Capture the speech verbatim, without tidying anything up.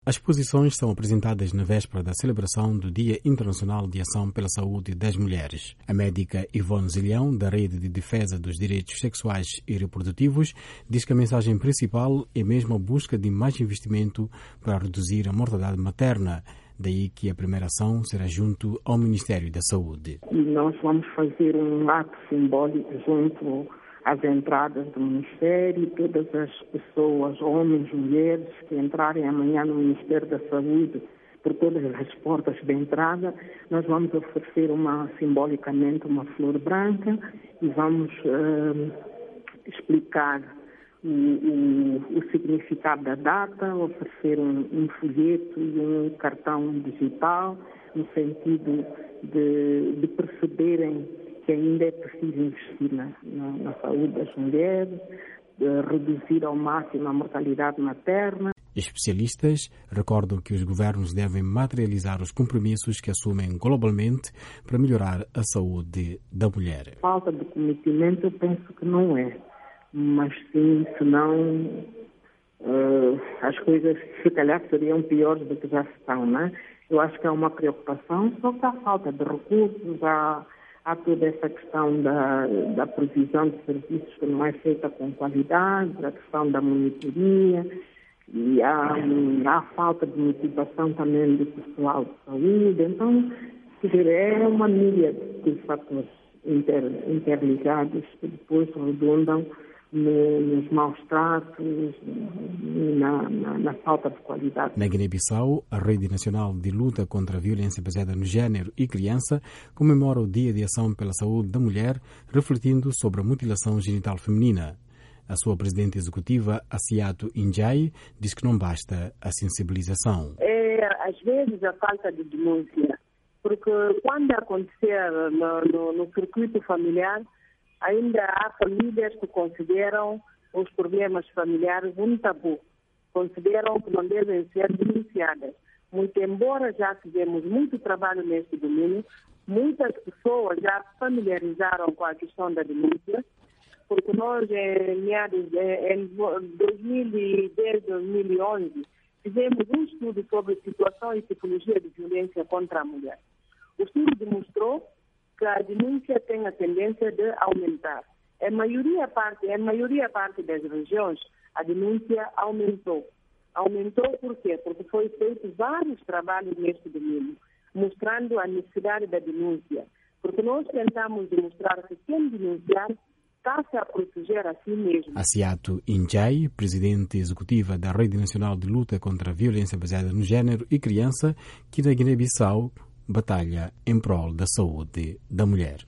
As exposições são apresentadas na véspera da celebração do Dia Internacional de Ação pela Saúde das Mulheres. A médica Ivone Zilhão, da Rede de Defesa dos Direitos Sexuais e Reprodutivos, diz que a mensagem principal é mesmo a busca de mais investimento para reduzir a mortalidade materna. Daí que a primeira ação será junto ao Ministério da Saúde. E nós vamos fazer um ato simbólico junto às entradas do Ministério. Todas as pessoas, homens, mulheres, que entrarem amanhã no Ministério da Saúde, por todas as portas de entrada, nós vamos oferecer uma, simbolicamente uma flor branca e vamos uh, explicar O, o, o significado da data, oferecer um, um folheto e um cartão digital, no sentido de, de perceberem que ainda é preciso investir na, na, na saúde das mulheres, de reduzir ao máximo a mortalidade materna. Especialistas recordam que os governos devem materializar os compromissos que assumem globalmente para melhorar a saúde da mulher. Falta de conhecimento, eu penso que não é. Mas sim, senão uh, as coisas se calhar seriam piores do que já estão, né? Eu acho que há uma preocupação, só que há falta de recursos, há, há toda essa questão da, da provisão de serviços que não é feita com qualidade, a questão da monitoria, e há, há falta de motivação também do pessoal de saúde. Então, quer dizer, é uma milha de fatores inter, interligados que depois redundam No, nos maus tratos, na, na, na falta de qualidade. Na Guiné-Bissau, a Rede Nacional de Luta contra a Violência Baseada no Gênero e Criança comemora o Dia de Ação pela Saúde da Mulher, refletindo sobre a mutilação genital feminina. A sua presidente executiva, Assiato Injai, diz que não basta a sensibilização. É, às vezes, a falta de denúncia, porque quando acontecer no, no, no circuito familiar, ainda há famílias que consideram os problemas familiares um tabu, consideram que não devem ser denunciadas. Muito embora já tivemos muito trabalho neste domínio, muitas pessoas já familiarizaram com a questão da denúncia, porque nós, em meados em dois mil e dez, dois mil e onze, fizemos um estudo sobre situação e tipologia de violência contra a mulher. O estudo demonstrou que a denúncia tem a tendência de aumentar. A maioria parte, a maioria parte das regiões, a denúncia aumentou. Aumentou por quê? Porque foi feito vários trabalhos neste domínio, mostrando a necessidade da denúncia. Porque nós tentamos demonstrar que quem denunciar está-se a proteger a si mesmo. Assiato Injai, presidente executiva da Rede Nacional de Luta contra a Violência Baseada no Gênero e Criança, que na Guiné-Bissau batalha em prol da saúde da mulher.